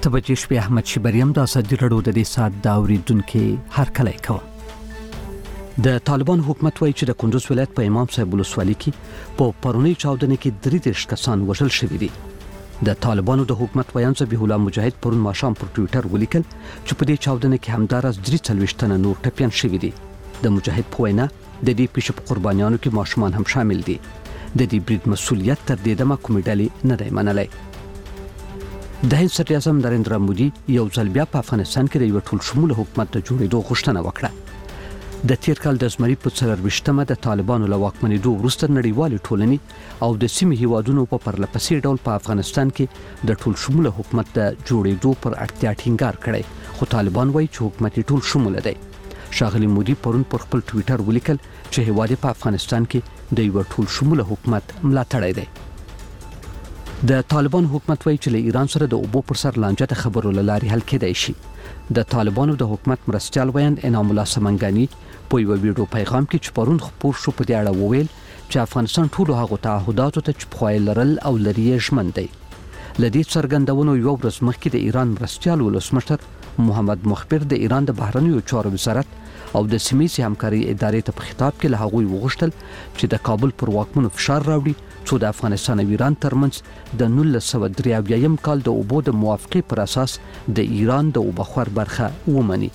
تبجې شپې احمد شبریم د ازادي راډیو د دې سات د اوریدونکو هر کله کوم. د طالبان حکومت وایي چې د کندوز ولایت په امام صاحب ولسوالۍ کې په پرونی چاودنه کې 33 کسان وژل شوي دي. د طالبانو د حکومت ویان ذبیح الله مجاهد پرون ماښام پر ټوئیټر ولیکل چې په دې چاودنه کې همدارس 43 تنه نور ټپيان شوي دي. د مجاهد په وینا د دې پیښې په قربانیانو کې ماشومان هم شامل دي. د دې برید مسؤلیت تر دې دمه کومې ډلې نه دی منلی. د هند صدر اعظم نریندرا مودي یو ځل بیا په افغانستان کې د یو ټول شموله حکومت د جوړېدو غوښتنه وکړه. د تیر کال د زمري په 24مه د طالبانو له واکمنېدو وروسته نړیوالې ټولنې او د سیمې هیوادونو په پرلپسې ډول په افغانستان کې د ټول شموله حکومت د جوړېدو پر اړتیا ټینګار کړی، خو طالبان وایي چې حکومت ټول شموله دی. ښاغلي مودي پرون پر خپل ټوئیټر ولیکل چې هیواد په افغانستان کې د یو ټول شموله حکومت ملاتړی دی. د طالبان حکومت وایي چې له ایران سره د اوبو پر سر لانجه د خبرو له لارې حل کېدای شي. د طالبانو د حکومت مرستیال ویان انعام الله سمنګانی په یو ویډیو پیغام کې چې پرون خپور شو په دې اړه وویل چې افغانستان ټول هغه تعهداتو ته چې پخوای لرل او لري یې ژمن دی. له دې څرګندونو یو ورځ مخکې د ایران مرستیال ولسمشر محمد مخبر د ایران د بهرنیو چارو وزارت او د سیمې همکاري ادارې ته په خطاب کې له هغوی وغوښتل چې د کابل پر واکمنو فشار راوړي څو د افغانستان او ایران ترمنځ د 1993 کال د اوبو د موافقې پر اساس د ایران د اوبخور برخه ومني.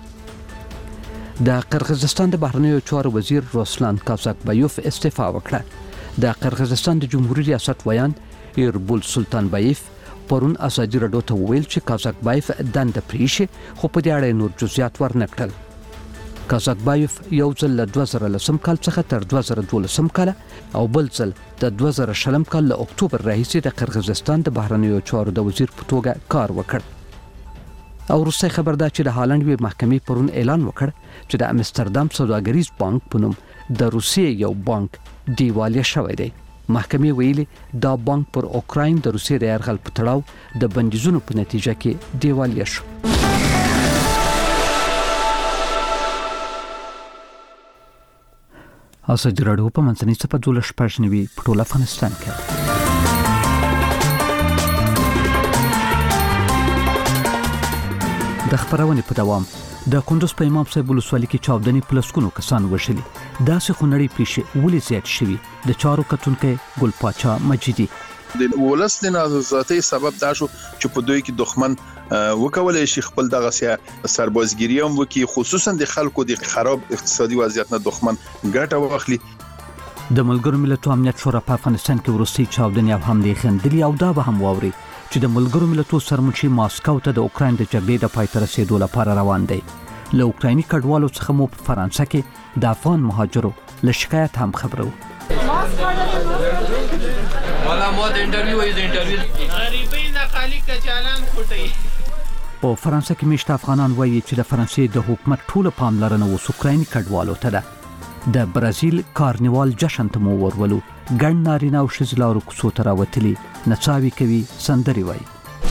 د قرغیزستان د بهرنیو چارو وزیر روسلان کازاکبایوف استعفا وکړه. د قرغیزستان د جمهوریت ریاست ویان ایربول سلطان بایف پرون ازادي راډیو ته وویل چې کازاکبایف دنده پریښي، خو په دې اړه نور جزئیات ورنکړل. کازاکبایف یو ځل له 2010 کال څخه تر 2012 کال او بل ځل د 2020 کال له اکتوبر راهیسې د قرغیزستان د بهرنیو چارو د وزیر په توګه کار وکړ. او وروستی خبر دا چې د هالند یوې محکمې پرون اعلان وکړ چې د امستردام سوداګریز بانک په نوم د روسیې یو بانک دیوالیه شوی دی. محکمې ویلي دا بانک پر اوکراین د روسیې د یرغل په تړاو د بندیزونو په نتیجه کې دیوالیه شو. ازادي راډیو په منځنۍ صفحه 12 په ټول افغانستان کې. د خبرونې په دوام د کندوز په امام صاحب ولسوالۍ کې چاودنې په لسګونو کسان وژلي. داسې خونړۍ پیښې ولې زیات شوي؟ د چارو کتونکی ګل پاچا مجیدي د ولس د نازاتۍ سبب دا شو چې په دوی کې دښمن وکولای شي خپل دغه سربازګری هم وکي، خصوصا د خلکو د خراب اقتصادي وضعیت نه دښمن ګټه واخلي. د ملګرو ملتونو امنیت شورا په افغانستان کې وروستي چاودنې او حملې خندلي او دا به هم واوري چې د ملګرو ملتونو سرمنشي ماسکو ته د اوکراین د جګړې د پای ته رسیدو لپاره روان دی. له اوکرایني کډوالو څخه مو په فرانسه کې د افغان مهاجرو له شکایت هم خبرو. په فرانسه کې میشته افغانان وایي چې د فرانسې د حکومت ټوله پاملرنه اوس اوکرایني کډوالو ته ده. د برازیل کارنیوال جشن ته مو ورولو، ګڼ نارینه او ښځې لارو کوڅو ته راوتلي، نڅاوې کوي، سندرې وایي.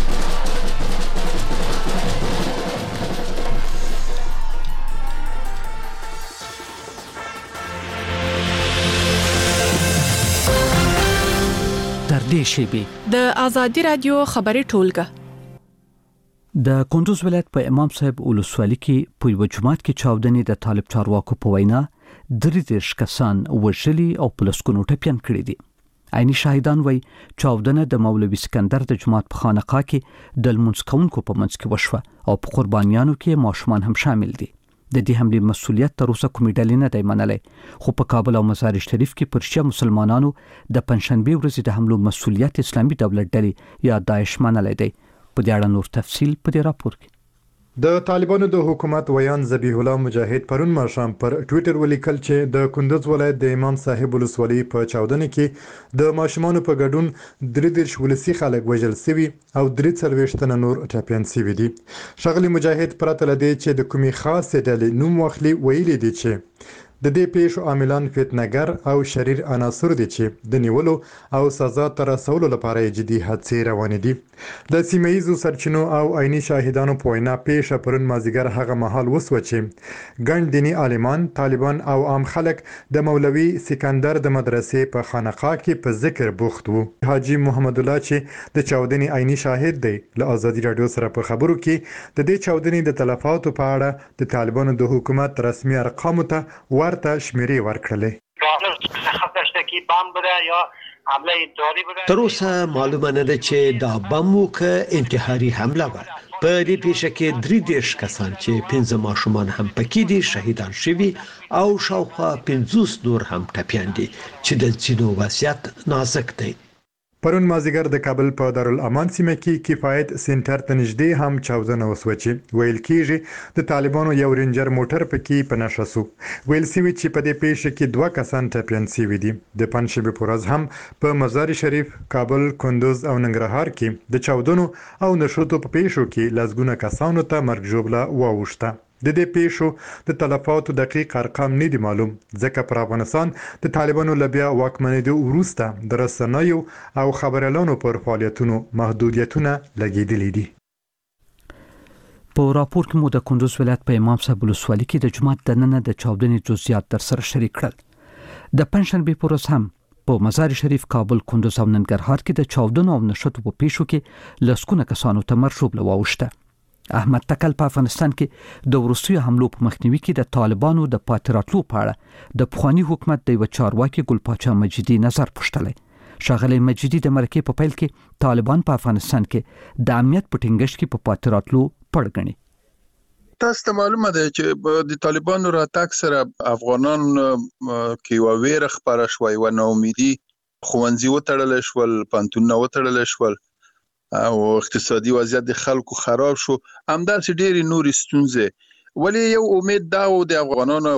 تر دې شیبې د ازادي راډیو خبري ټولګه د کندوز ولایت په امام صاحب ولسوالۍ کې په یو جماعت کې چاودنې د طالب چارواکو په وینا 33 کسان وژلي او په لسګونو ټپيان کړي دي. عیني شاهدان وایي چاودنه د مولوي سکندر د جماعت په خانقاه کې د لمونځ کوونکو په منځ کې وشوه او په قربانیانو کې ماشومان هم شامل دي. د دې حملې مسؤلیت تر اوسه کومې ډلې نه دی منلی، خو په کابل او مزار شریف کې پر شیعه مسلمانانو د پنځشنبې ورځې د حملو مسؤلیت اسلامي دولت ډلې یا داعش منلی دی. په دې اړه نور تفصیل په دې راپور کې. د طالبانو د حکومت ویان ذبیح الله مجاهد پرون ماښام پر ټوئیټر ولیکل چې د کندوز ولایت د امام صاحب ولسوالۍ په چاودنه کې د ماشومانو په ګډون 33 ولسي خلک وژل شوي او 43 تنه نور ټپيان شوي دي. ښاغلي مجاهد پرته له دې چې د کومې خاصې ډلې نوم واخلي ویلي دي چې د دې پیښو عاملان فتنهګر او شریر عناصر دي چې د نیولو او سزا ته رسولو لپاره جدي هڅې روانې دي د سیمه‌ییزو سرچینو او عیني شاهدانو په وینا پیښه پرون مازیګر هغه مهال وسوه چې ګڼ دیني عالمان طالبان او عام خلک د مولوي سکندر د مدرسې په خانقاه کې په ذکر بوخت وو حاجی محمد الله چې د چاودنې عیني شاهد دی له آزادي رادیو سره په خبرو کې د دې چاودنې د تلفاتو په اړه د طالبانو د حکومت رسمي ارقامو ته ورته شمیرې ورکړلې تر اوسه معلومه نه ده چې دا بم و که انتحاري حمله وه. په دې پیښه کې 33 کسان چې 15 ماشومان هم پکې دي شهیدان شوي او شاوخوا 50 نور هم ټپیان دي چې د ځینو وضعیت نازک دی. پرون مازیګر د کابل په دارالامان سیمه کې کفایت سنټر ته نږدې هم چاودنه وسوه چې ویل کېږي د طالبانو یو رینجر موټر پکې په نښه شو. ویل شوي چې په دې پیښه کې 2 کسان ټپیان شوي دي. د پنجشنبې په ورځ هم په مزار شریف، کابل، کندوز او ننګرهار کې د چاودنو او نښتو په پیښو کې لسګونه کسانو ته مرګ ژوبله واوښته. د دې پیښو د تلفاتو دقیق ارقام نه دي معلوم ځکه پر افغانستان د طالبانو له بیا واکمنېدو وروسته د رسنیو او خبريالانو پر فعالیتونو محدودیتونه لګېدلي دي. په راپور کې مو د کندوز ولایت په امام صاحب ولسوالۍ کې د جمعې د نن د چاودنې جزئیات در سره شریک کړل. د پنځشنبې په ورځ هم په مزار شریف، کابل، کندوز او ننګرهار کې د چاودنو او نښتو په پیښو کې لسګونه کسانو ته مرګ ژوبله واوښته. احمد تکل په افغانستان کې د وروستیو حملو په مخنیوي کې د طالبانو د پاتې راتلو په اړه د پخوانی حکومت د یو چارواکي ګل پاچا مجیدي نظر پوښتلی. ښاغلی مجیدي د مرکې په پیل کې طالبان په افغانستان کې د امنیت په ټینګښت کې په پاتې راتلو پړ ګڼي. تاسو ته معلومه ده چې د طالبانو راتګ سره افغانان کې یو ویره خبره شوې و نو امیدي خوندزي وتړل شول، پانتون وتړل شول او اقتصادي وضعیت د خلکو خراب شو. همداسې ډېری نورې ستونزې ولی یو امید دا و د افغانانو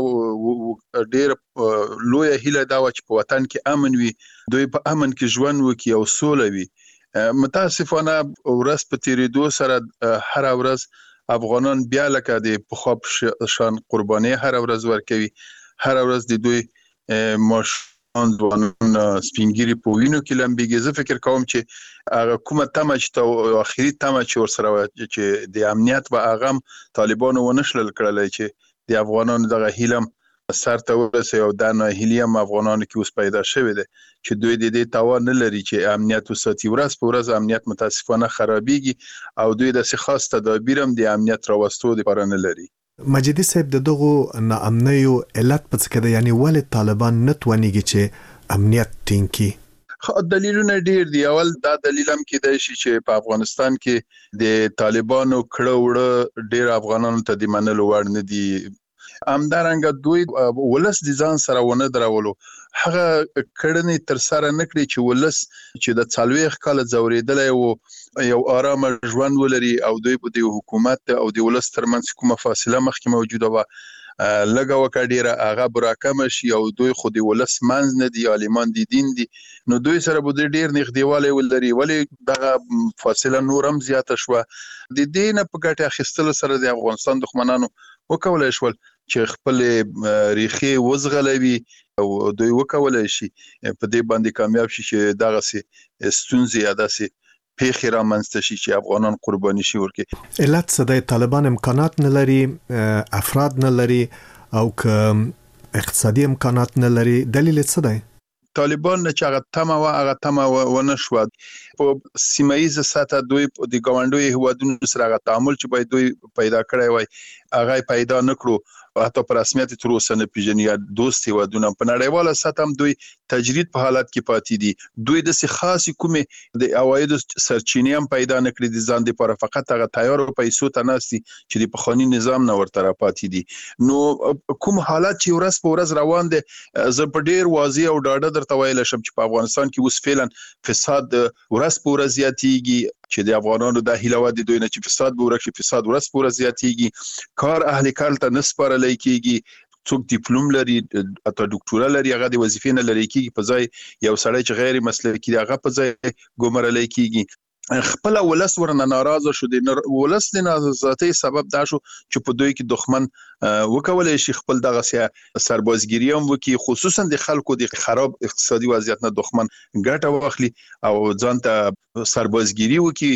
ډېر لوی هیله دا و چې په وطن کې امن وي، دوی په امن کې ژوند وکړي او سوله وي. متاسفانه ورځ په تیریدو سره هر ورځ افغانان بیا لکه د پخوا شان قرباني هر ورځ ورکوي. هر ورځ د دوی ځوانان سپینګیري په وینو کې لمبېږي. زه فکر کوم چې هغه کومه تمه چې اخري تمه چې ورسره چې د امنیت به هغه طالبانو ونشلل کړلی چې د افغانانو دغه هیلم سر ته ورسوي او دا ناهیلي هم افغانانو کې اوس پیدا شوې ده چې دوی د دې توان نه لري چې امنیت وساتي. ورځ په ورځ امنیت متاسفانه خرابېږي او دوی داسې خاص تدابیر هم د امنیت راوستو لپاره نه لري. مجیدي صاحب د دغو ناامنیو علت په څه کې ده؟ یعنی ولې طالبان نه توانیږي چې امنیت ټینګ کړي؟ دلیلونه ډیر دي. اول دا دلیل هم کېدای شي چې په افغانستان کې د طالبانو کړه وړه ډیر افغانانو ته د منلو وړ نه دي. همدارنګه دوی ولس د ځان سره ونه درولو، هغه کړنې تر سره نه کړي چې ولس چې د 40 کال ځورېدلی و یو آرام ژوند ولري او دوی په د حکومت او د ولس ترمنځ کومه فاصله مخکې موجوده و لږه وکړه ډیره هغه براکمه شي او دوی خو د ولس منځ نه دي، عالمان دي، دین دي، نو دوی سره به ډیر نږدېوالی ولري. ولې دغه فاصله نور هم زیاته شوه؟ د دې نه په ګټه اخیستلو سره د افغانستان دښمنانو وکولای شول چې خپل ریښې وزغلوي او دوی وکولای شي په دې باندې کامیاب شي چې دغه ستونزې یا داسې پیښې رامنځته شي چې افغانان قرباني شي ورکړي. علت څه دی؟ طالبان امکانات نه لري، افراد نه لري او که اقتصادي امکانات نه لري، دلیل څه دی؟ طالبان چې هغه تمه ونه شوه. په سیمه‌ییزه سطح دوی د ګاونډیو هیوادونو سره هغه تعامل چې باید دوی پیدا کړی وای هغه پیدا نه کړو، حتی په رسمیت تر اوسه نه پیژني یا دوست هیوادونه. په نړیواله سطح هم دوی تجرید په حالت کې پاتې دي. دوی د خاصې کومې د عوایدو سرچینې هم پیدا نه کړي د ځان لپاره، فقط هغه تیارو پیسو ته ناستي چې د پخواني نظام نه ورته راپاتې دي. نو کوم حالات چې ورځ په ورځ روان دي، زه په ډیر واضح او ډاډه درته ویلی شم چې په افغانستان کې اوس فعلا فساد ورځ په ورځ زیاتېږي، چې د افغانانو د هیله د دوی نه چې فساد به ورک شي، فساد ورځ په ورځ زیاتېږي. کار اهل کار ته نه سپارلی کېږي، څوک ډیپلوم لري اته ډاکټورا لري هغه د وظیفې نه لري کېږي، په ځای یو سړی چې غیر مسلکي دی هغه په ځای ګمارلی کېږي. خپل ولس ورنه ناراضه شو دي ولس د نارضایتۍ سبب دا شو چې په دوی کې دښمن وکولای شي خپل دغه سربازګری هم وکي خصوصا د خلکو د خراب اقتصادي وضعیت نه دښمن ګټه واخلي او ځان ته سربازګری وکي.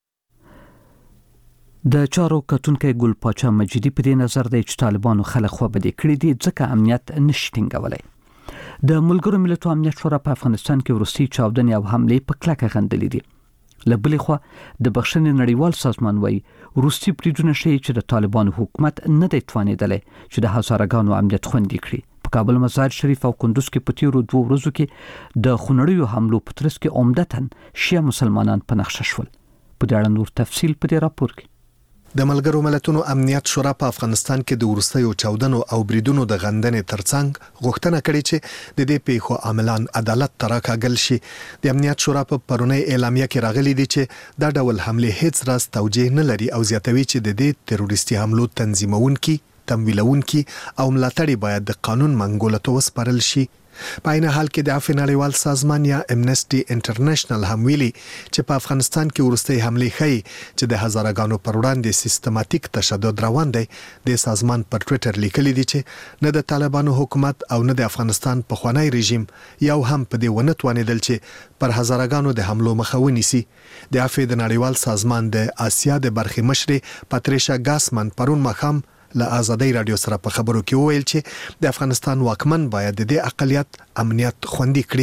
د چارو کتونکو ګل پاچا مجیدی په دې نظر دی چې طالبانو خلک خو بده کړی دي ځکه امنیت نشټینګولای. د ملګرو ملتونو امنیت شورا په افغانستان کې ورستی چاودنې او حمله په کلکه غندلې دي. لبلې خو د بخښنې نړیوال سازمان وایي روسي پریډونه شي چې د طالبانو حکومت نه دی توانیدلی چې د هزارګانو امنیت خوندي کړي. په کابل مزار شریف او کندوز کې په تیرو 2 ورځو کې د خونړیو حملو په ترڅ کې عمدتاً شیعه مسلمانان په نقشه شول. په دې اړه نور تفصیل په دې راپور کې. د ملګرو ملتونو امنیت شورا په افغانستان کې د ورستیو چاودنو او بریدونو د غندنې ترڅنګ غوښتنه کړې چې د دې پیښو عاملان عدالت ته راکاږل شي. د امنیت شورا په پرونی اعلامیه کې راغلي دي چې دا ډول حمله هیڅ راز توجیه نه لري او زیاتوي چې د دې تروریستي حملو تنظیمونکي، تمویلونکي او ملاتړي باید د قانون منګولو ته وسپارل شي. په عین حال کې د عفو نړیوال سازمان یا امنسټي انټرنیشنل هم ویلي چې په افغانستان کې ورستۍ حملې ښيي چې د هزارګانو پر وړاندې سیستماتیک تشدد روان دی. د سازمان پر ټوئیټر لیکلي دي چې نه د طالبانو حکومت او نه د افغانستان پخوانی رژیم یو هم په دې ونه توانیدل چې پر هزارګانو د حملو مخه ونیسي. د عفو د نړیوال سازمان د آسیا د برخې مشرې پاتریشا ګاسمن پرون مخام له آزادۍ رادیو سره په خبرو کې وویل چې د افغانستان واکمن باید د دې اقلیت امنیت خوندي کړي.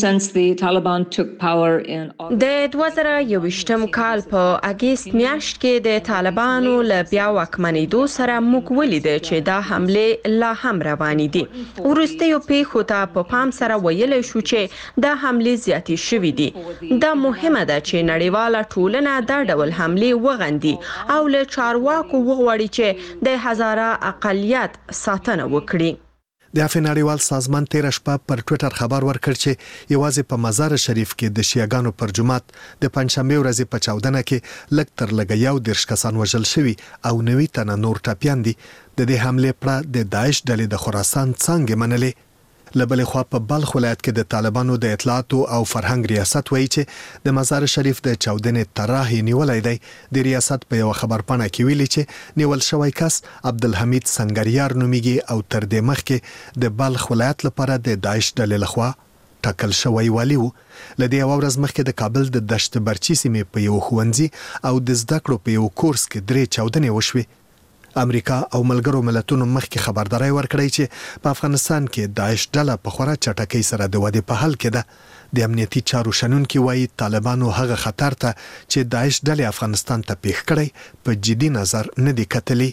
د 2021 کال په اگست میاشت کې د طالبانو له بیا واکمنېدو سره موږ ولیدل چې دا حمله لا هم روانې دي. وروستیو پیښو ته په پام سره ویل شو چې دا حمله زیاتې شوې دي. دا مهمه ده چې نړیواله ټولنه دا ډول حمله وغندي او له چارواکو وغواړي چې د هزاره اقلیت ساتنه وکړي. د عفو نړیوال سازمان تیر شپه پر ټوئیټر خبر ورکړ چې یوازې په مزار شریف کې د شیعاګانو پر جماعت د پنځشنبه ورځې په چاودنه کې لږ تر لږه 11 کسان وژل شوي او 90 تنه نور ټپیان دي. د دې حمله پر د داعش ډلې د خراسان څنګه منلې. لبلې خوا په بلخ ولایت کې د طالبانو د اطلاعات او فرهنګ ریاست وایي چې د مزار شریف د چاودنې طرح نیولای دی. د ریاست په یو خبرپاڼه کې ویلي چې نیول شوی کس عبدالحمید سنگریار نومیږي او تر دې مخکې د بلخ ولایت لپاره د داعش ډلې لخوا ټاکل شوی والی وو. لدې ورځ مخکې د کابل د دشت برچی سیمې په یو ښوونځي او د زده کړو په یو کورس کې 3 چاودنې وشوي. امریکا او ملګرو ملتونو مخکې خبرداري ورکړی چې په افغانستان کې داعش ډله په خورا چټکۍ سره د ودې په حال کې ده. د امنیتي چارو شنونکي وایي طالبانو هغه خطر ته چې داعش ډلې افغانستان ته پیښ کړی په جدي نظر نه دی کتلی.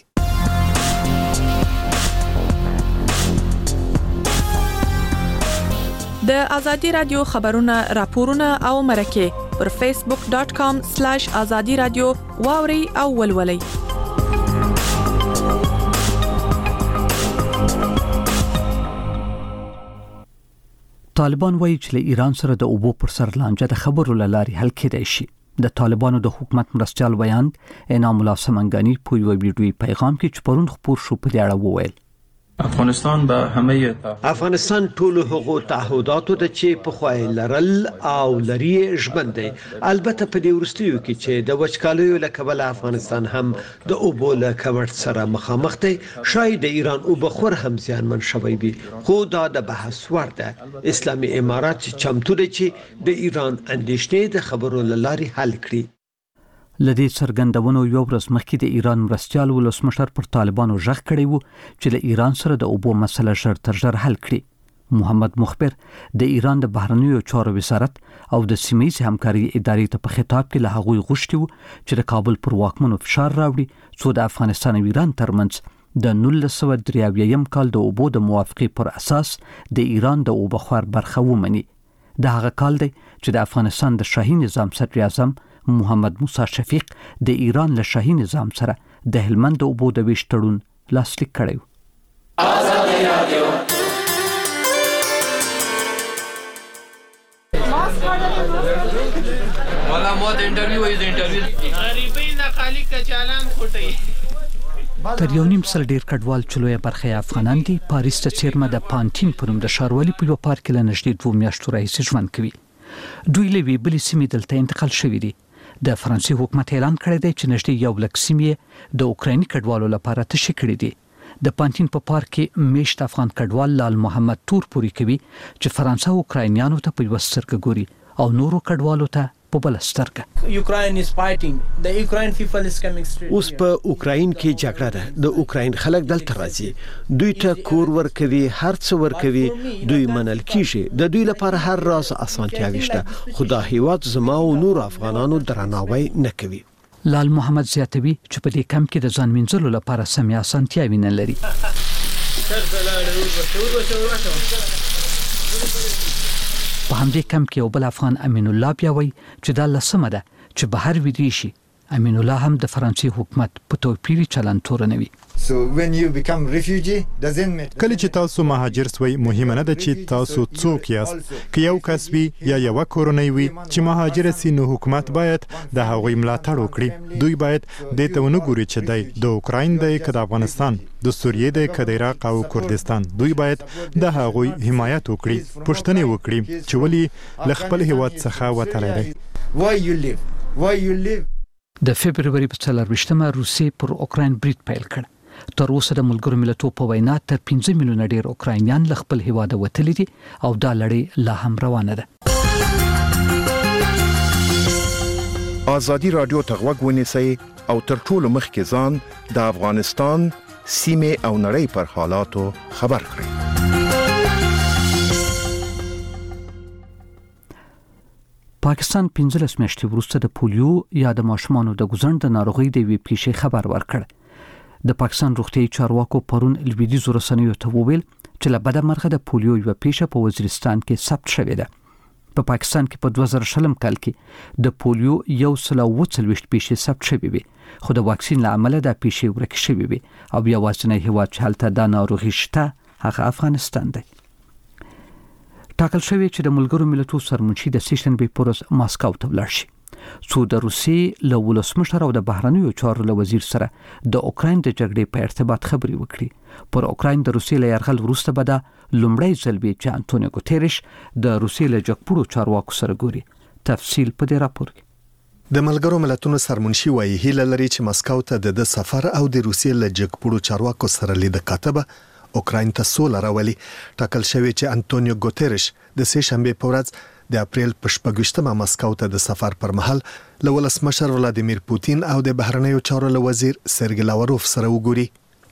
د ازادي رادیو خبرونه، راپورونه او مرکه پر facebook.com/azadi radio واوري او ولولي. طالبان وایي چې له ایران سره د اوبو پر سر لانجه د خبرو لاري حل کېدای شي. د طالبانو د حکومت مرستيال ویاند انعام الله سمنګانی په یو ویډیوي پیغام کې چې پرون خبر شو په دې اړه وویل افغانستان به همه افغانستان ټول هغو تعهداتو د چې په خوای لرل او لري ژوند دی. البته په دې ورستیو کې چې د وچکالیو له کبله افغانستان هم د اوبو له کمښت سره مخامخ دی. شاید د ایران اوبخور هم زیانمن شوی وي، خو دا د بحث وړ ده. اسلامي امارات چمتو دی چې د ایران اندېښنې د خبرو لاري حل کړي. لدې څرګندونو یو ورځ مخکې د ایران مرستيال ولسمشر پر طالبانو ژغ کړی وو چې له ایران سره د اوبو مسله ژر تر ژره حل کړي. محمد مخبر د ایران د بهرنیو چارو وزارت او د سیمه‌ییز همکاري ادارې ته په خطاب کې له هغوی غوښتي وو چې د کابل پر واکمنو فشار راوړي څو د افغانستان او ایران ترمنځ د 1993 کال د اوبو د موافقې پر اساس د ایران د اوبخور برخه ومني. د هغه کال دی چې د افغانستان د شاهي نظام صدر اعظم محمد موسی شفیق د ایران له شاهي نظام سره د هلمند د اوبو د ویش تړون لاسلیک کړی. آزادي رادیو والا مو د انټرویو غریبی نه خالی کچالان خوټي تر یو نیم سل ډیر کډوال چلوې برخه افغانان دي. پاریس ته چیرمه د پانتین په نوم د ښاروالي په یو پارک کې له نږدې 2 میاشتو راهیسې ژوند کوي. دوی له ویبلې سیمې دلته انتقال شوي دي. د فرانسې حکومت اعلان کړی دی چې نږدې 1 لک سیمې د اوکرایني کډوالو لپاره تشکیل کړي دي د پانتین په پارک کې میشت افغان کډوال لال محمد تور پوری کوي چې فرانسه اوکراینیانو ته په وسرګ ګوري او نورو کډوالو ته په بل سترګه Ukraine is fighting. The Ukraine people is coming straight. اوس په اوکراین کې جګړه ده. د اوکراین خلک دلته راځي. دوی ته کور ورکوي، هر څه ورکوي، دوی منل کیږي. د دوی لپاره هر راز اسانتیاوي شته. خدا هیواد زما او نور افغانانو درناوی نه کوي. لال محمد زیاتوي چې په دې کم کې د ځان منځلو لپاره سمې اسانتیاوي نه لري. په همدې کم کې یو بل افغان امین الله بیا وایي چې دا لسمه ده چې بهر ویدي شي. امین الله هم د فرانسې حکومت په توپیري چلند تورنوي. کله چې تاسو مهاجر سوئ مهمه نه ده چې تاسو څوک یاست. که یو کس وي یا یو کورنۍ وي چې مهاجر سي نو حکومت باید د هغوی ملاتړ وکړي. دوی باید د ته ونګوري چې د اوکراین د د افغانستان د سوریې د د عراق او کردستان دوی باید د هغوی حمایت وکړي. پښتنه وکړي چې ولی ل خپل هیواد څخه وتلی دی. د فبرवरी په 24مه روسیې پر اوکراین برید پیل کړ. تر اوسه د ملګرو ملتونو په وینا تر 15 میلیونه ډیر اوکراینیان له خپل هیواد وتلي دي او دا لړۍ لا هم روانه ده. ازادي رادیو ته غوږ ونیسئ او تر ټولو مخکې ځان د افغانستان سیمه او نړۍ پر حالاتو خبر کړئ. پاکستان 15 میاشتې وروسته د پولیو یا د ماشومانو د ګوزند د ناروغۍ د وی پیښې خبر ورکړ. د پاکستان روغتیايي چارواکو پرون لویدیځ رسنیو ته وویل چې له بده مرغه د پولیو یو پیښه په وزیرستان کې ثبت شوې ده. په پاکستان کې په 2000 کال کې د پولیو 140 پیښې ثبت شوې وي، خو د واکسین له امله د پیښې ورکې شوې وي او بیا واسنه هیواد چې هلته د ناروغي شته هغه افغانستان دی. ټاکل شوی چې د ملګرو ملتونو سرمنشي د سیشنبې پورز ماسکو ته ولاړ شي. څو د روسیې له ولسمشر او د بهرنیو چارو له وزیر سره د اوکراین د جګړې په ارتباط خبرې وکړي. پر اوکراین د روسیې له یرغل وروسته به د لومړی ځل وي چې انټونیو ګوتریش د روسیې له جګپوړو چارواکو سره ګوري. تفصیل په دې راپور کې. د ملګرو ملتونو سرمنشي وایي هیله لري چې مسکو ته د سفر او د روسیې له جګپوړو چارواکو سره لید کاتبه اوکراین ته سوله راولي. ټاکل شوی چې انټونیو ګوتریش د سه شنبه په ورځ د اپریل په 28مه مسکو ته د سفر پر مهال له ولسمشر ولادیمیر پوتین او د بهرنیو چارو له وزیر سرګی لاوروف سره وګوري.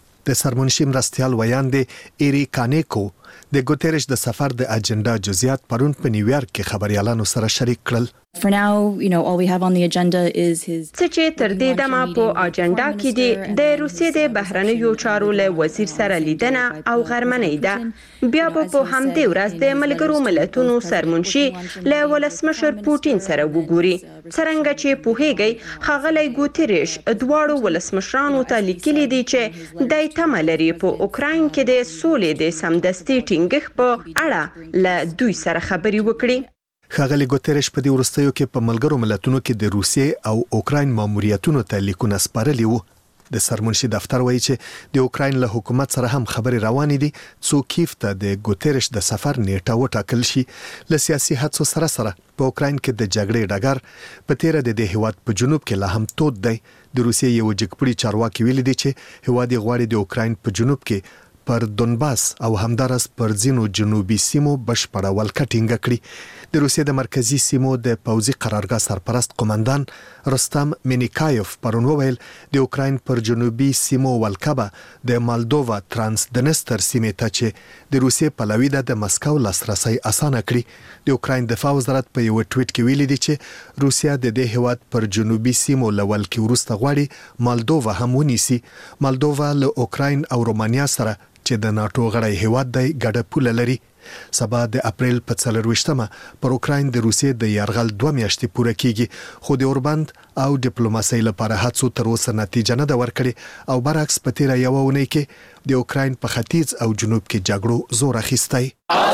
د سرمنشي مرستيال ویاند ایری کانیکو د ګوتریش د سفر د اجنډا جزئیات پرون په نیویارک کې خبريالانو سره شریک کړل. For now, all we have on the agenda is his چې تر دې دمه په اجنډا کې د روسیې د بهرنیو چارو له وزیر سره لیدنه او غرمنۍ ده. بیا په همدې ورځ د ملګرو ملتونو سرمنشي له ولسمشر پوتین سره وګوري. څنګه چې پوهیږي ښاغلی ګوتریش دواړو ولسمشرانو ته لیکلي دي چې د تملري په اوکراین کې د سولې د سمدستي ټینګښت په اړه له دوی سره خبري وکړي. ښاغلی ګوتریش په دې ورستیو کې په ملګرو ملتونو کې د روسیې او اوکراین ماموریتونو ته لیکونه سپارلي وو. د سرمنشي دفتر وایي چې د اوکراین له حکومت سره هم خبرې روانې دي څو کیف ته د ګوتریش د سفر نیټه وټاکل شي. له سیاسي هڅو سره په اوکراین کې د جګړې ډګر په تیر د هیواد په جنوب کې لا هم تود دی. د روسیې یو جګپړي چارواکي ویلي دي چې هیواد غواړي د اوکراین په جنوب کې پر دونباس او همدارس پر ځینو جنوبي سیمو بشپړه ولکه ټینګه کړي. د روسیې د مرکزی سیمو د پوځي قرارګاه سرپرست قومندان رستم مینیکایوف پرون وویل د اوکراین پر جنوبي سیمو ولکه به د مالدووا ترانسدنستر سیمې ته چې د روسیې پلوي د مسکو لاسرسي اسانه کړي. د اوکراین دفاع وزارت په یو ټویټ کې ویلي دی چې روسیا د دې هیواد پر جنوبي سیمو لول کې ورسته غواړي مالدووا هم ونیسي. مالدووا له اوکراین او رومانیا سره چې د ناتو غړی هیواد دی ګډه پوله لري. سبا د اپریل په 24مه پر اوکراین د روسیې د یرغل 2 میاشتې پوره کیږي، خو د اوربند او ډیپلوماسۍ لپاره هڅو تر اوسه نتیجه نه ده ورکړې او برعکس په تیر یو ونې کې د اوکراین په ختیځ او جنوب کې جګړو زور اخیستی.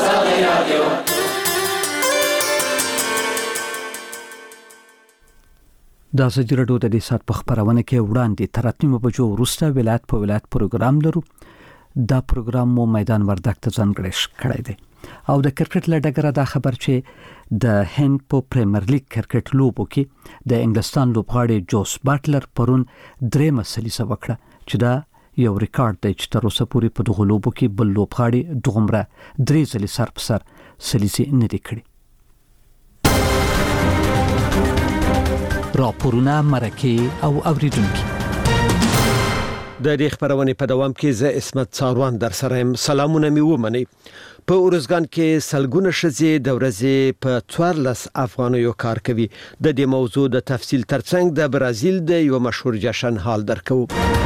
د ازادي راډیو د دې سات په خبرونه کې وړاندې تر 8 بجو وروسته ولایت په ولایت پروګرام لرو. دا پروګرام مو میدان وردګ ته ځانګړی کړی دی. او د کرکټ له ډګره دا خبر چې د هند په پریمیر لیګ کرکټ لوبو کې د انګلستان لوبغاړي جوس باټلر پرون 3 مسلې وکړه چې دا یو ریکارډ دی چې تر اوسه پورې په دغه لوبو کې بل لوبغاړي دغمره 3 ځلې سر په سر سلیسي نه دی کړی. راپورونه مرکه او اوریدونکو د دې خبرونه په دوام کې زه اسمت څاروان در سره يم. سلامونه مې ومنئ. په اورزګان کې سلګونه ښځې د ورځې په 14 افغانیو کار کوي. د دې موضوع د تفصیل ترڅنګ د برازیل د یو مشهور جشن حال درکو.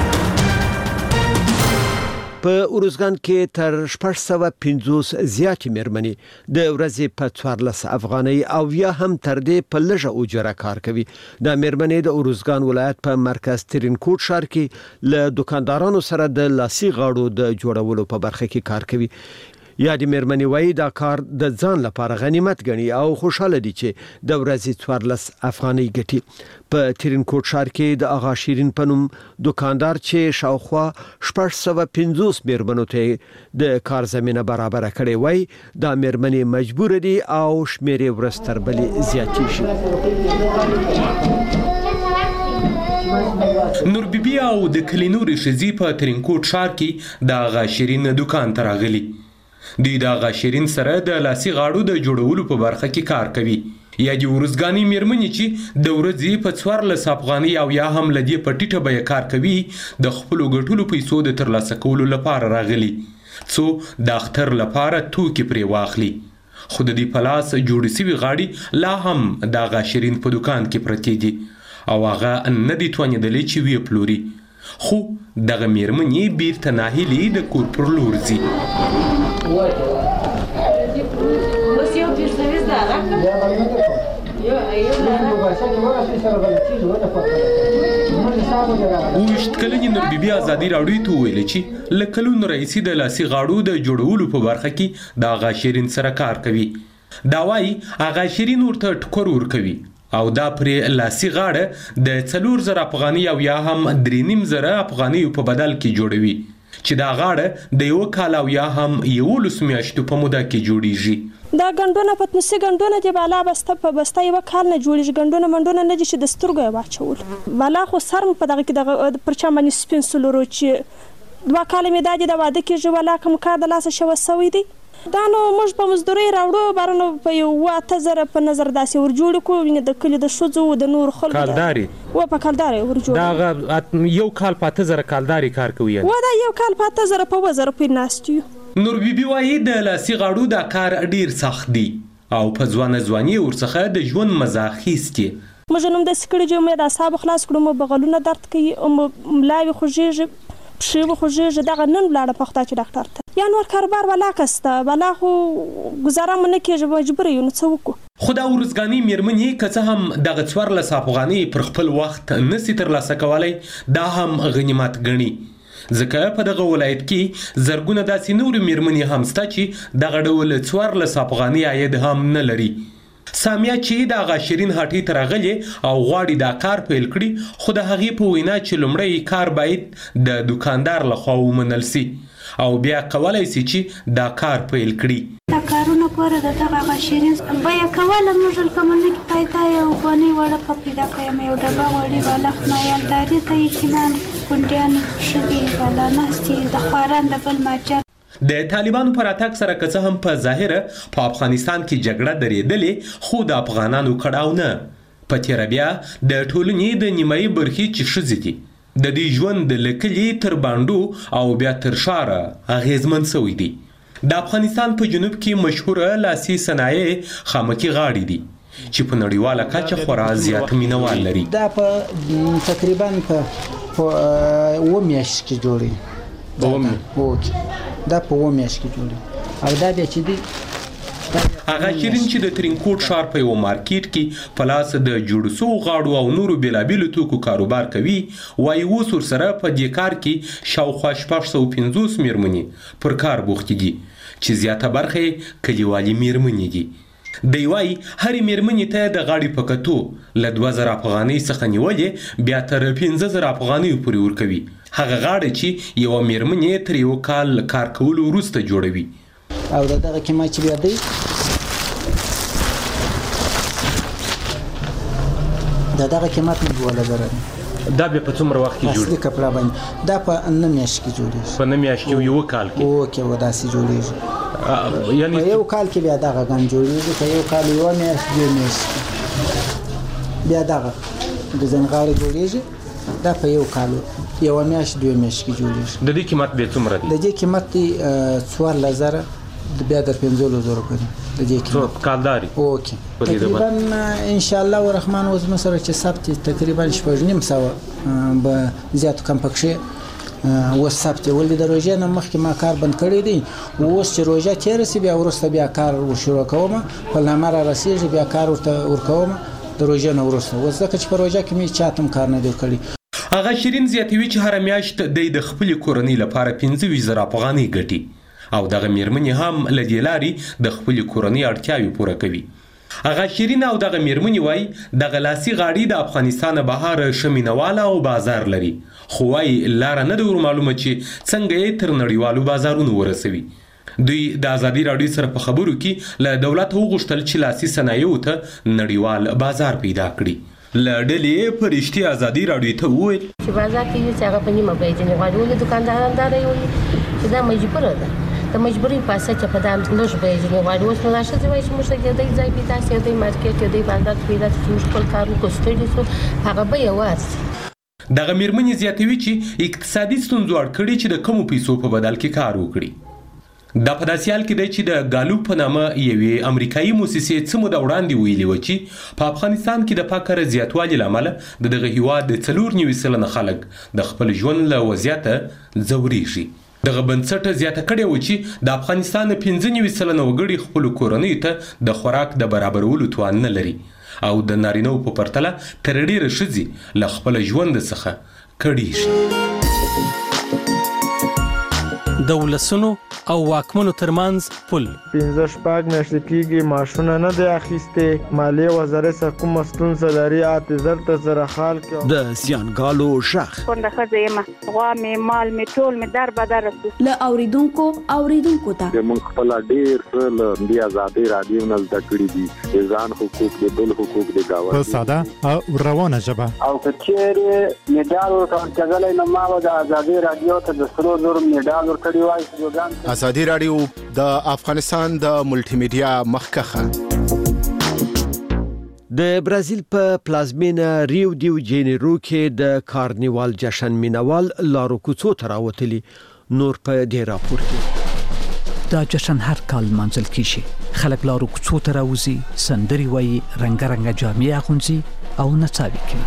په اورزګان کې تر 650 زیاتې مېرمنې د ورځې په 14 افغانۍ او یا هم تر دې په لږه اجره کار کوي. د مېرمنې د اورزګان ولایت په مرکز ترینکوټ ښار کې له دکاندارانو سره د لاسي غاړو د جوړولو په برخه کې کار کوي. یا د مېرمنې وایي دا کار د ځان لپاره غنیمت ګڼي او خوشاله دي چې د ورځې 14 افغانۍ ګټي. په ترینکوټ ښار کې د اغا شیرین په نوم دکاندار چې شاوخوا 650 مېرمنو ته د کار زمينه برابر کړي وای دا مېرمنې مجبور دي او شمیرې ورستر بلې زیاتېږي. نور بیبي او د کلینوري شزي په ترینکوټ ښار کې د اغا شیرین دکان ته راغلي. د اغا شیرین سره د لاسي غاړو د جوړولو په برخه کې کار کوي. یا د ورزګانی مېرمنې چې د ورځې په 14 افغانۍ او یا هم لدی په ټیټه بیه کار کوي د خپل ګټلو پیسو د ترلاسه کولو لپاره راغلي څو د اختر لپاره توکي پرې واخلي. خو د دې پلاس جوړې سوي غاړي لا هم د اغا شیرین په دکان کې پرتې دي او هغه نه دي توانېدلې چې وی پلوري. خو دغه مېرمنې بیرته ناهیلې د کور پر لور ځي. وشت کلنې نور بیبي ازادي راډیو ته ویل چې له کلونو راهیسې د لاسي غاړو د جوړولو په برخه کې د اغا شیرین سره کار کوي. دا وایي اغا شیرین ورته ټکور ورکوي او دا پرې لاسي غاړه د 4000 افغانۍ او یا هم 3500 افغانۍ په بدل کې جوړوي چې دا غاړه د یو کال او یا هم 11 میاشتو په موده کې جوړیږي. دا ګندونه پتنسي ګندونه دی بالا بسته یو کال نه جوړیږي. ګندونه منډونه نه دي چې د سترګو واچول بالا خو سرم په دغه کې د پرچا باندې سپین سلورو چې 2 کال مې دادي د واده کې جوړلا کوم کار د لاس شو سوي دي. دا نو موږ په مزدوري راوړو بارنو په یو 8000 په نظر داسې ور جوړ کو د کلی د شوزو د نور خلکو کالداري و په کالداري ور جوړ دا یو کال په 8000 کالداري کار کوي. و دا یو کال په 8000 په 1000 په ناستیو. نور بیبي وایي د لاسي غاړو دا کار ډیر سخت دی او په ځواني ورڅخه د ژوند مزه اخیستي. موږ نوم د سکړې جو مې د اعصاب خلاص کړم بغلونه درد کوي او ملاوي خوږیږي پښې خوږیږي دغه نن لاړه پخته چې ډاکټر ته یا نور کاربار ولا کسته بلا خو گزاره مونږ کېږي مجبور یو نو څه وکړو. خو دا ورزګانی مېرمنې که څه هم دغه 14 افغانۍ پر خپل وخت نسی ترلاسه کولی دا هم غنیمت ګڼي ځکه په دغه ولایت کې زرګونه داسې نورې مېرمنې هم شته چې دغه ډول 14 افغانۍ عاید هم نه لري. سامیا چې د اغا شیرین هټۍ ته راغلې او غواړي دا کار پیل کړي خو د هغې په وینا چې لومړی کار باید د دکاندار لخوا ومنل سي او بیا کولی سي چې دا کار پیل کړي. دا کارونه پوره د دغه اغا شیرین بیه کوله موږ کومه کې پیدا یو غونی وړه په پیدا کوم یو ډبه وړي والا خنایالداري ته یې کینان کونډیان شوي والا نستي د خواران د بل ماجر. د طالبانو پر اتاک سره که څه هم په ظاهره په افغانستان کې جګړه درېدلې خو د افغانانو کړاو نه. په تیره بیا د ټولنې د نیمایي برخې چې ښځې دي د دې ژوند د لکلي تر بانډو او بیا تر ښاره اغېزمن سوی دي. د افغانستان په جنوب کې مشهوره لاسي صنایع خامکي غاړې دي چې په نړیواله کچه خورا زیات مینوال لري. دا په تقریبا په 2 میاشتې کې جوړي دا په 2 میاشتې کې جوړي او دا بیا چې دی اغا شیرین چې د ترینکوټ ښار په یو مارکیټ کې په لاس د جوړ سوو غاړو او نورو بېلابېلو توکو کاروبار کوي وایي اوس ورسره په دې کار کې شاوخوا 650 مېرمنې پر کار بوختې دي چې زیاته برخه یې کلیوالي مېرمنې دي. دی وایي هرې مېرمنې ته د غاړې په کتو له 2000 افغانۍ څخه نیولې بیا تر 15000 افغانیو پورې ورکوي. هغه غاړه چې یوه مېرمنې تر یو کال کار کولو وروسته جوړوي. او دغه قیمت چې بیا دی دغه قیمت نه 2000 دی. دا به په څومره وخت کې جوړ اصلي کپړه باندې دا په 9 میاشت کې جوړیږي. په 9 میاشت کې یو کال کې اوکې وداسې جوړیږي. یعنی یو کال کې بیا دغه غن جوړیږي. په یو کال یو میاشت 2 میاشت بیا دغه د زنغاړي جوړیږي. دا په یو کال یو میاشت 2 میاشت کې جوړیږي. د دې قیمت به څومره دی؟ د دې قیمت 4000 بیا در 15000 روپۍ د دې قیمت کالداري. اوکې تقریبا ان شاء الله الرحمن اوس مسره چې سبت تقریبا 9.5 به زیات کم پکښې اوس سبت ولې د روژې نه مخکې ما کار بند کړی دی. اوس چې روژه تېره شي بیا وروسته بیا کار شروع کوم. په نامه را رسېږي بیا کار ورته ورکوم د روژې نه وروسته. اوس ځکه چې په روژه کې مې چاته کار نه دی کړی. هغه شیرین زیاتوي چې هر میاشت د خپل کورنۍ لپاره 25,000 افغانۍ ګټي او دغه میرمنې هم لدې لاري د خپل کورنۍ اړتیاوې پوره کوي. هغه شیرین او دغه میرمنې وای د غلاسي غاړي د افغانستان بهار شمینواله او بازار لري خو وای لار نه د معلومه چې څنګه یې تر نړیوالو بازارونو ورسوي. دوی د ازادي رادیو سره په خبرو کې له دولت وغوښتل چې لاسي صنایعو ته نړیوال بازار پیدا کړي. لړلې پرشتي ازادي رادیو ته وویل چې بازار کې چې هغه په نیمه بیه نه غواړي ولې دکانداران دا وایي چې دا مجبور ده د مجبوري پاسه چې په دام لږ بیه نه غواړي. اوس نه لاشه ځوي چې موږ د دې ځای پیدا سي د مارکیټ د بازار پیدا چې موږ خپل کارو کوستړي سو هغه به یواز. دغه میرمنې زیاتوي چې اقتصادي ستونزو اړ کړي چې د کمو پیسو په بدل کې کار وکړي. دا په داسې حال کې دی چې د ګالوپ په نامه یوې امریکایي موسسې څه موده وړاندې ویلي و چې په افغانستان کې د فقر زیاتوالي له امله دغه هیواد د 94% خلک د خپل ژوند له وضعیته ځورېږي. دغه بنسټ زیاته کړې و چې د افغانستان 95% وګړي خپل کورنۍ ته د خوراک د برابرولو توان نه لري او د نارینه‌و په پرتله تر ډېره ښځې له خپل ژوند څخه کړېږي. د ولسونو او واکمنو ترمنځ پل 15 میاشتې کېږي معاشونه نه دی اخیستې. مالیې وزارت څخه کومه ستونزه لري اعتذار ته سره حال کې د زیانګالو ژغ کونډه ښځه یم غوا مې مال مې ټول مې در بدر له اوریدونکو ته موږ خپل ډېر له دې ازادي رادیو نه زده کړي دي ځان حقوق د بل حقوق د گاوند په ساده او روانه ژبه او کچېرې میډال ورکړل نو ما د ازادي رادیو ته د 300 میډال ورکړی وای. ازادي رادیو د افغانستان د ملټي میډیا مخکخه. د برازیل په پلازمینه ریو دیو جینیرو کې د کارنیوال جشن مینوال لارو کوڅو ته راوتلي. نور په دې راپور کې دا جشن هر کال منځل کیږي. خلک لارو کوڅو ته راوځي، سندري وایي، رنګارنګ جامې اغوندي او نڅاوي کوي.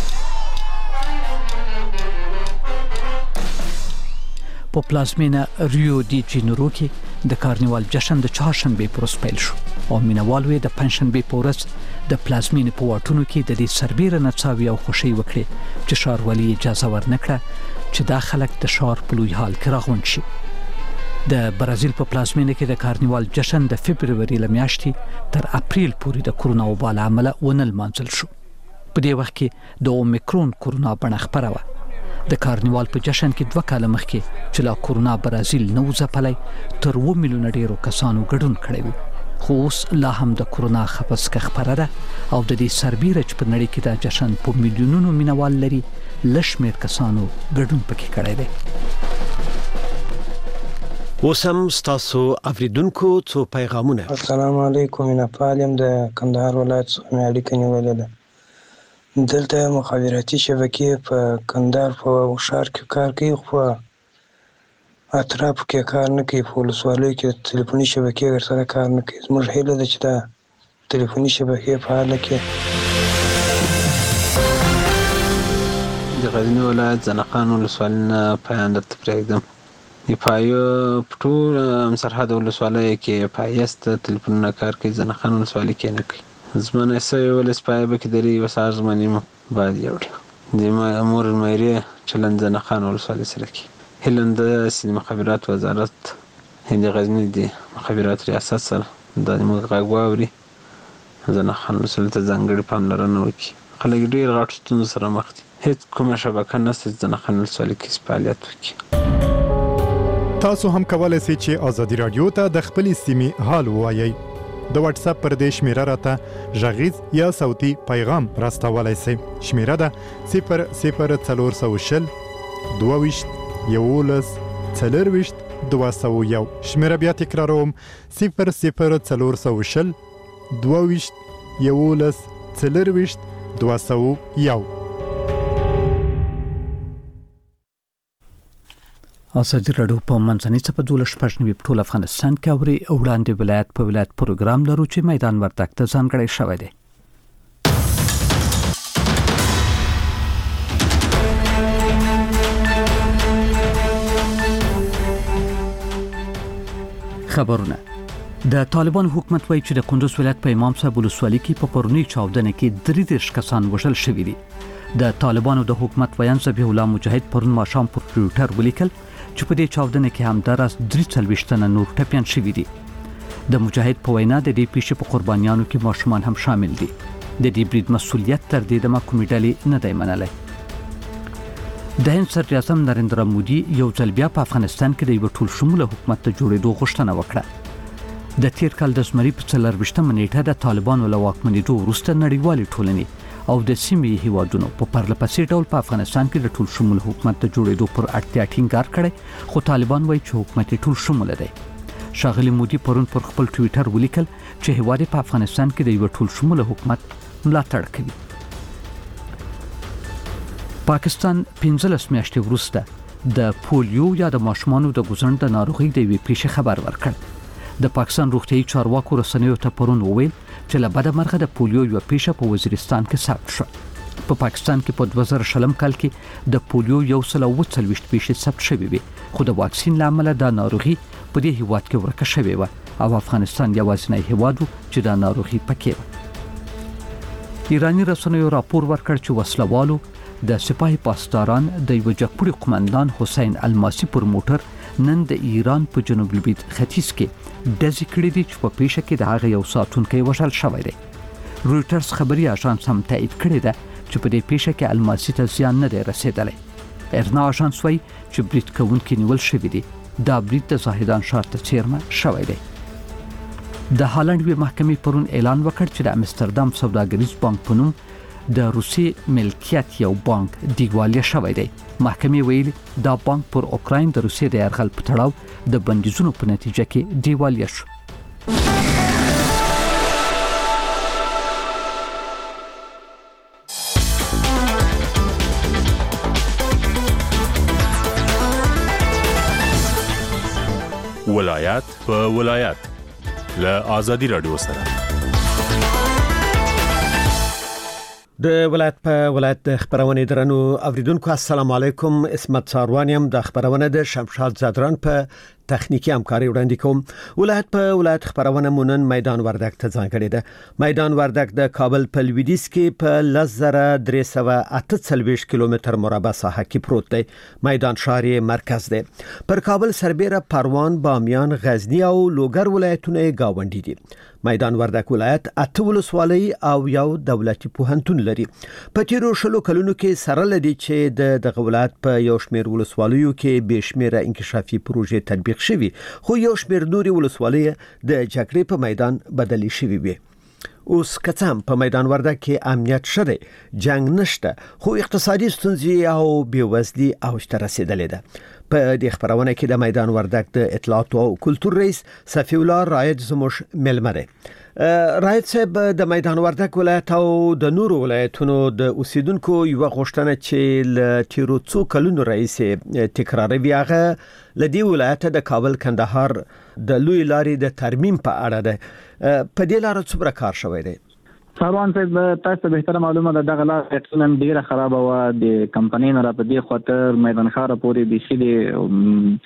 په پلازمینه ریو دی جینیرو کې د کارنیوال جشن د چهارشنبه پر ورځ پیل شو او مینوالو د پنځشنبه پر ورځ د پلازمینه په واټونو کې د دې سربېره نڅاوي او خوشي وکړي چې ښاروالي اجازه ورنکړه چې دا خلک د ښار په لوی حال کې راغونډ شي. د برازیل په پلازمینه کې د کارنیوال جشن د فبروري له میاشتې تر اپریل پورې د کرونا وبا له امله ونه لمانځل شو. په دې وخت کې د اومیکرون کرونا بڼه خپره وه. د کارنیوال په جشن کې 2 کاله مخکې چې لا کرونا برازیل نو ځپلی تر 2 میلیونه ډیرو کسانو ګډون کړی و. خو اوس لا هم د کرونا خپسکه خپره ده او د دې سربیره چې په نړۍ کې دا جشن په میلیونونو مینوال لري لشمیر کسانو ګډون پکې کړی دی. اوس هم ستاسو اوریدونکو څو پیغامونه. السلام علیکم نپال یم د کندهار ولایت څخه مې اړیکه نیولې ده. دلته مخابراتي شبکې په کندهار په ښار کې کار کوي خو اطرافو کې کار نه کوي. په ولسوالیو کې تلیفوني شبکې ورسره کار نه کوي. زموږ هیله ده چې دا تلیفوني شبکې فعاله کړي. د غزني ولایت زنقان ولسوالۍ نه پیام درته پرېږدم. د پایو په ټول سرحد ولسوالیو کې پایست تلیفونونه کار کوي، زنقان ولسوالۍ کې نه کوي. زمانه سوی ولس پای به کې درې وسار زمانیم باید یوړي د امور المایري چلند زنقان ولسوالۍ سره کې هلند سیمه مخابرات وزارت هند غزنی دی مخابرات ریاست سره د موږ غږ واوري زنقان ولسوالۍ ته ځانګړي پاملرنه وکړي. خلک ډېر غټ ستونزو سره مخ دي. هیڅ کومه شبکه نشته چې زنقان ولسوالۍ کې فعالیت وکړي. تاسو هم کولای شئ چې ازادي رادیو ته د خپل سیمې حال ووایي. د واتس اپ پر دې شمیره راته ژغیز یا صوتي پیغام راستولای شئ. شمیره ده 00400 22 11 40 201. شمیره بیا تکراروم 00400 22 11 40 201. ازادي راډیو په منځنۍ صفحه 12 په ټول افغانستان کې اوري وړاندې ولایت په ولایت پروګرام لرو چې میدان وردګ ته ځانګړی شوی دی. خبرونه د طالبان حکومت وایي چې د کندوز ولایت په امام صاحب ولسوالۍ کې په پرونی چاودنه کې 33 کسان وژل شوي دي. د طالبانو د حکومت ویان ذبیح الله مجاهد پرون ماښام پر ټویټر ولیکل چې په دې چاودنه کې همداراز 43 تنه نور ټپیان شوي دي. د مجاهد په وینا د دې پیښې په قربانیانو کې ماشومان هم شامل دي. د دې برید مسؤلیت تر دې دمه کومې ډلې نه دی منلی. د هند صدر اعظم نریندرا مودي یو ځل بیا په افغانستان کې د یو ټول شموله حکومت ته جوړېدو غوښتنه وکړه. د تیر کال د زمري په 24 نیټه د طالبانو له واکمنېدو وروسته نړیوالې ټولنې او د سیمې هیوادونو په پرلپسې ډول په افغانستان کې د ټول شموله حکومت ته جوړېدو پر اړتیا ټینګار کړی، خو طالبان وایي چې حکومت ټول شموله دی. ښاغلي مودي پرون پر خپل ټویټر ولیکل چې هیواد په افغانستان کې د یو ټول شموله حکومت ملاتړ کوي. پاکستان 15 میاشتې وروسته د پولیو یا د ماشومانو د ګوزڼ د ناروغۍ د یوې پیښې خبر ورکړ. د پاکستان روغتیايي چارواکو رسنیو ته پرون وویل چې له بده مرغه د پولیو یو پیښه په وزیرستان کې ثبت شوه. په پاکستان کې په 2020 کال کې د پولیو 140 پیښې ثبت شوې وي، خو د واکسین لامل د ناروغي په دې هیواد کې ورکه شوې و او افغانستان یوازینی هیواد و چې د ناروغي پکې و. ایرانی رسنیو راپور ورکړ چې وسلوالو د سپاه پاسداران د یو جګپوړي قومندان حسین الماسی پر موټر نن د ایران په جنوب لویدیځ ختیځ کې ډزې کړې دي چې په پیښه کې د هغه یو ساتونکی وژل شوی دی. رویټرز خبري اژانس هم تایید کړی ده چې په دې پیښه کې الماسی ته زیان نه دی رسیدلی. ارنا اژانس وایي چې برید کوونکي نیول شوي دي. دا برید د زاهدان ښار ته څیرمه شوی دی. د هالند یوې محکمې پرون اعلان وکړ چې د امستردام سوداګریز بانک په نوم د روسي ملکیت یو بانک دیوالیه شوی دی. محکمې ویلي دا بانک پر اوکراین د روسیې د یرغل په تړاو د بندیزونو په نتیجه کې دیوالیه شو. ولایت په ولایت له آزادي رادیو سره د ولایت په ولایت د خبرونه درنو اوریدونکو السلام علیکم. اسمت ساروانیم د خبرونه د شمشاد زادران په تخنیکی همکاري وړاندې کوم. ولایت په ولایت خبرونه مونن میدان وردګ ته ځانګړی ده. میدان وردګ د کابل په لویدیځ کې په 10348 کیلومتر مربع ساحه کې پروت دی. میدان ښار مرکز دی. پر کابل سربېره پروان، بامیان، غزنی او لوګر ولایتونه گاونډي دي. میدان وردګ ولایت 8 ولسوالۍ او یو دولتي پوهنتون لري. په تیرو شلو کلونو کې سره لدی چې د ولایت په یو شمېر ولسوالیو کې به شمېره انکشافي پروژې تطبیق شوي، خو یو شمېر نوري ولسوالۍ د جګړې په میدان بدلی شوي وي. اوس کڅم په میدان وردګ کې امنیت شته، جنگ نشته، خو اقتصادي ستونزې او بیوزلي اوج ته رسیدلې ده. په دې خبرونه کې د میدان وردګ د اطلاعات او کلتور رئیس صفی الله رایت زموږ ملمره. رایت صاحب، د میدان وردګ ولایت او د نورو ولایتونو د اوسیدونکو یو غوښتنه چې ل تیرو څو کلونو رئیس تکراروي هغه لدی ولایت د کابل کندهار د لوی لارې د ترمیم په اړه ده. په دې لار څومره کار شوی دی؟ ساروان صاحب، تاسو به تر معلومه ده دغه لار ټولن ډیره خراب و. د کمپنۍ نه را په دې خاطر میدان ښار پورې بيخي د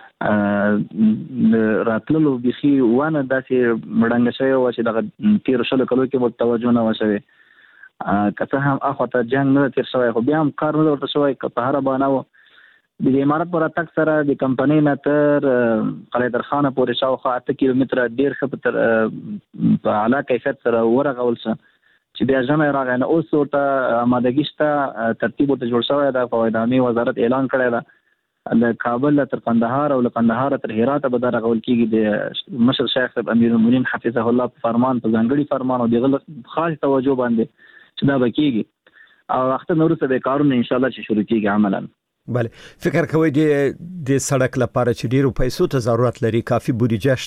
راتللو بيخي ونه داسې مړنګ شوی و چې دغه تیر شلو کلو کې مو توجه نه وشوي. که هم اخوته جنگ نه تیر شوی، خو بیا هم کار نه ورته شوی. که په هر بانه و د امارات پر تک سره د کمپنۍ نه تر قلعه درخانه پورې شاوخوا 8 کیلومتره ډیر ښه په اعلی کیفیت سره ورغول شو چې بیا ژمه راغی. نه اوس ورته آمادګي شته، ترتیب ورته جوړ شوی ده. په اداري وزارت اعلان کړی ده د کابل تر قندهار او له قندهار تر هرات به دا رغول کیږي د مشر شیخ صاحب امیر المؤمنین حفظه الله په فرمان په ځانګړي فرمان او د خاص توجه باندې چې دا بکیږي او وخت نورسته به کارونه ان شاء الله چې شروع کیږي عملاً. بله فکر کوي د سړک لپاره چې ډیرو پیسو ته ضرورت لري کافي بودیجه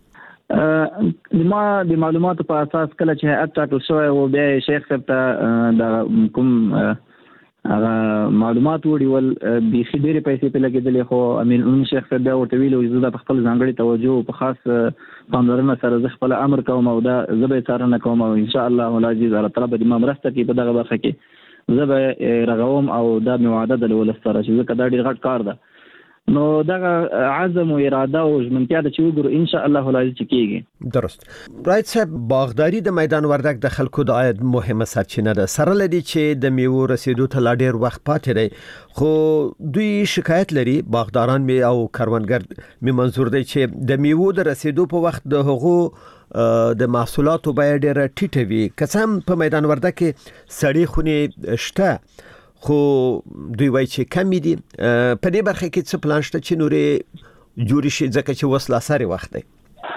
شته؟ ما د معلوماتو په اساس کله چې هیئت ټاکل شوی او بیا شیخ صاحب ته د کوم هغه معلومات وړي ول بیخي ډېرې پیسې په لګېدلې خو امین المؤمنین شیخ صاحب بیا ورته ویلي زه د خپل ځانګړي توجه په خاص پاملرنه سره زه خپل امر کوم او دا زه به څارنه کوم او ان شاء الله العزیز الله تعالی به ما مرسته کوي په دغه برخه کې زه به رغوم او دا مې وعده ده له ولس سره چې ځکه دا ډېر غټ کار ده. نو دغه عزم او اراده او ژمنتیا د چې وګورو ان شاء الله العزیز چې کیږي. درست رایت صاحب باغداري د میدان وردګ د خلکو د عاید مهمه سرچینه ده سره لدی چې د میوو رسیدو ته لا ډیر وخت پاتې دی خو دوی شکایت لري باغداران می او کاروانګر می منظور دی چې د میوو د رسیدو په وخت د هغو د محصولاتو بیه ډیره ټیټه وي قسم په میدان وردګ کې سړی خونی شته خو دوی وایي چې کم دي په دې برخه کې څه پلان شته چې نورې جوړ شي ځکه چې وسله سره وخت دی.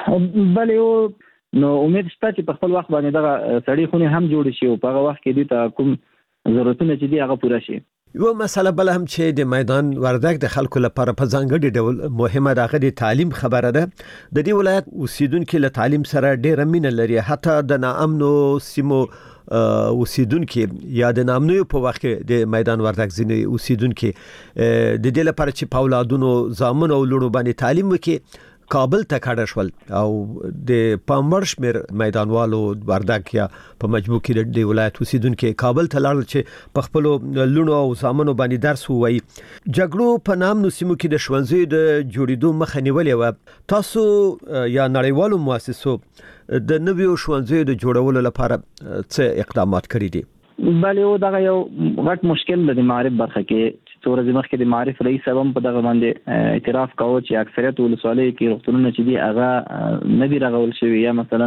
بلې نو امید شته چې په خپل وخت باندې دغه سړی خونی هم جوړ شي او په هغه وخت کې دوی ته کوم ضرورتونه چې دي هغه پوره شي. یو مسله بل هم چې د میدان وردګ د خلکو لپاره په ځانګړي ډول مهمه ده د تعلیم خبره ده. د دې ولایت اوسیدونکو له تعلیم سره ډېر مینه لري حتی د ناامنو سیمو اوسیدونکو یا د نامنوي په وخت د میدان وردګ ځینې اوسیدونکو د دې لپاره چې په اولادونو زامن او لړو باندې تعلیم وکړي کابل ته کډه شول او د پامور شمیر میدانوالو وردګ یا په مجموع کې د ولایت اوسیدونکو کابل ته لاړل چې په خپل لړو او زامنو باندې درس ووایي. جګړو په نامنو سیمو کې د ښوونځیو د جوړېدو مخه نیولې و تاسو یا نړیوالو مؤسسو د نویو ښوونځیو د جوړولو لپاره څه اقدامات کړی دي؟ بله یو دغه یو غټ مشکل د معرف برخه کې څو ورځې مخکې د معرف رئیس هم په دغه باندې اعتراف کاوه چې اکثریت ولسوالیو کې روغتونونه چې دي هغه نه دي رغول شوي یا مثلا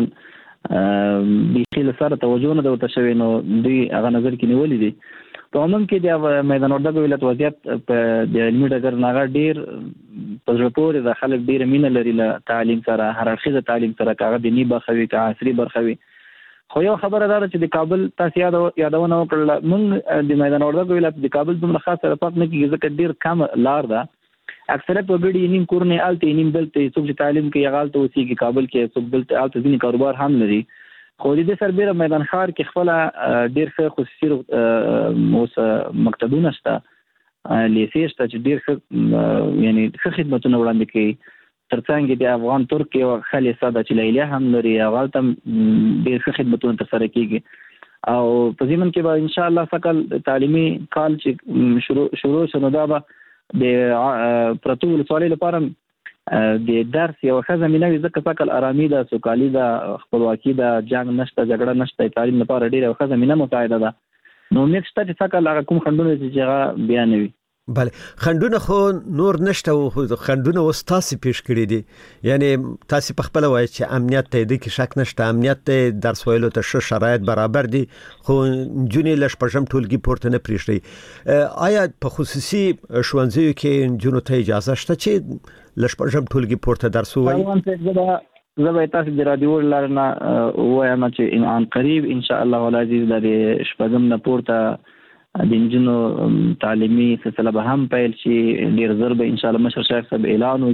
بیخي له سره توجه نه ده ورته شوې نو دوی هغه نظر کې نیولي دي. په عموم کې د میدان وردګ ولایت وضعیت په د علمي ډګر نه هغه ډېر په زړه پورې د خلک ډېره مینه لري له تعلیم سره هر اړخیزه تعلیم سره که هغه دیني برخه وي که عصري برخه وي. خو یو خبره ده چې د کابل تاسو یادونه وکړل موږ د میدان وردګ ولایت د کابل دومره خاصه رفاق نه کیږي ځکه ډیر کم لار ده اکثریت وګړي نیم کورنۍ آلته نیم بلته څوک چې تعلیم کوي هغه آلته اوسېږي کابل کې څوک بلته آلته ځینې کاروبار هم لري خو د دې سربېره میدان ښار کې خپل ډیر ښه خصوصي اوس مکتبونه شته لیسې شته چې ډیر ښه یعنی ښه خدمتونه وړاندې کوي ترڅنګ د افغان ترک یو خالي ساده چې لیلا هم لري هغه تم ډیر ښه خدمتونه ترسره کیږي او په ضمن کې به ان شاء الله فکل تعلیمي کال چې شروع شنو دا به د پرتو ولسوالۍ لپاره د درس یو ښه زمینه وي ځکه فکل آرامي ده سوکالي ده خپلواکي ده جنگ نشته جګړه نشته تعلیم لپاره ډیره ښه زمینه مساعده ده نو امید شته چې فکل هغه کوم خنډونه چې هغه بیان وي. بله خندونه خو نور نشته او خندونه اوس تاسو پیش کړی دي یعنی تاسو په خپل وایي چې امنیت ته د کې شک نشته امنیت ته درس ویلو ته ښه شرایط برابر دي خو جونې لږ پرجم ټولګي پورته نه پریږدي. آیا په خصوصي ښوونځیو کې جنو ته اجازه شته چې لږ پرجم ټولګي پورته درس ووایي؟ زه به تاسو د رادیو لارنه وایم چې ان قریب ان شاء الله العزیز د شپږم نه پورته د انجنونو تعلیمي سلسله به هم پیل شي ډیر زر به ان شاء الله مشر شیخ صاحب اعلان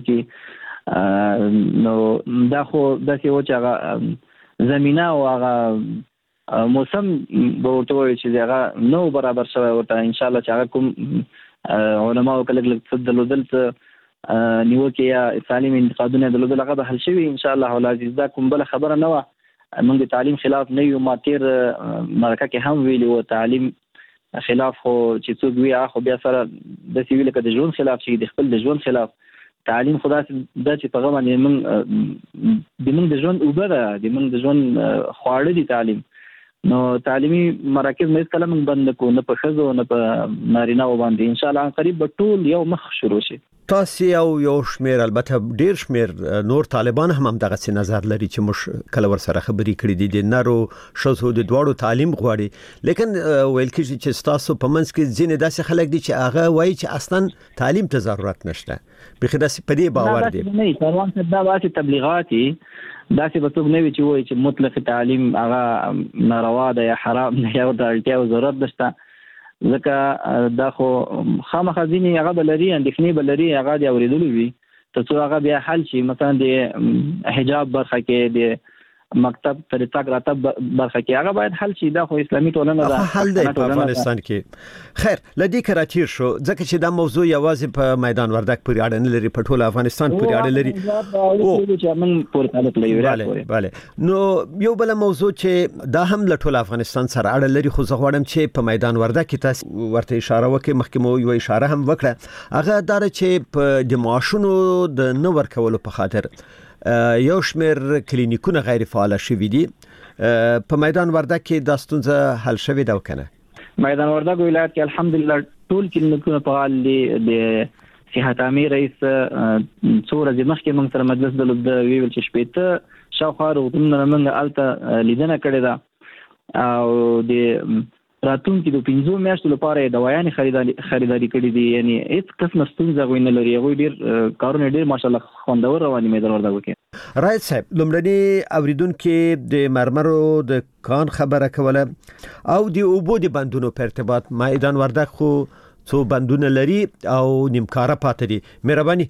وکړي نو دا خو داسې و چې هغه زمینه او هغه موسم به ورته وایي چې هغه نو برابر شوی ورته ان شاء الله چې هغه کوم علماو که لږ څه درلودل څه نیوکې یا تعلیم انتقادونه درلودل هغه به حل شوي ان شاء الله العزیز. دا کوم بله خبره نه وه موږ د تعلیم خلاف نه یو ما تیر مرکه کې هم ویلي و تعلیم خلاف خو چې څوک وي خو بیا سره د سیویل کې د ژوند خلاف شي د خپل د ژوند خلاف تعلیم خدا د چې په غوښمن موږ د ژوند اوبه ده د موږ د ژوند خواړه دي تعلیم نو تعلیمي مراکز مې کله موږ بند کو نه په ښځو نه په نارینه و باندې ان شاء الله قریب به ټول یو مخ شروع شي. تاسو یو شمیر البته ډیر شمیر نور طالبان هم دغه څه نظر لري چې موږ کله ور سره خبرې کړې دي د نارو شوزو د دواړو تعلیم غواړي لیکن ویل کېږي چې تاسو په منځ کې ځینې داسې خلک دي چې هغه وایي چې اصلا تعلیم ته ضرورت نشته بخې داسې په دې باور دي نه طالبان څه دا واسي تبلیغاتي داسې به څوک نه وي چې وایي چې مطلق تعلیم هغه ناروا ده یا حرام نه یا د اړتیا او ضرورت نشته ځکه دا خو خامخا ځینې هغه بلري اندېښنې بلري هغه د اورېدلو وي تر څو هغه بیا حل شي مثلا د حجاب برخه کې د مکتب ترتاق راتب برخه کې هغه باید حل شي دا خو اسلامي ټولنه ده حل دی په افغانستان کې خیر لدی کراتیر شو ځکه چې دا موضوع یوازې په میدان وردګ پورې اړه نه لري په ټول افغانستان پورې اړه لري bale نو یو بل موضوع چې دا هم له ټول افغانستان سره اړه لري خو زه غواړم چې په میدان وردګ کې تاسو ورته اشاره وکړئ مخکې یو اشاره هم وکړه هغه دا چې په د معاشونو د نو ورکولو په خاطر یو شمیر کلینیکونه غیر فعال شوي دي په میدان وردګ کې د ستونزه حل شوي دا وکنه میدان وردګ ولایت کې الحمدلله ټول کلینیکونه فعال دي د صحت عامه رئیس څوره د مخکې موږ سره مجلس د ویل چې شپېته شاوخوا روغتونونه موږ الته لیدنه کړې ده او د راتلونکي د 15 میاشتو لپاره دوايان خریداري کړې دي یعنی هیڅ قسم ستونزه غوښنه لري هغه ډیر کارونه ډیر ماشاءالله خوندور رواني میدان وردګ کې راځي صاحب لومړني اوریدونکو د مرمرو د کان خبره کوله او د اوبو د بندونو په ارتباط میدان وردګ خو څو بندونه لري او نیمکاره پاتې دي مهرباني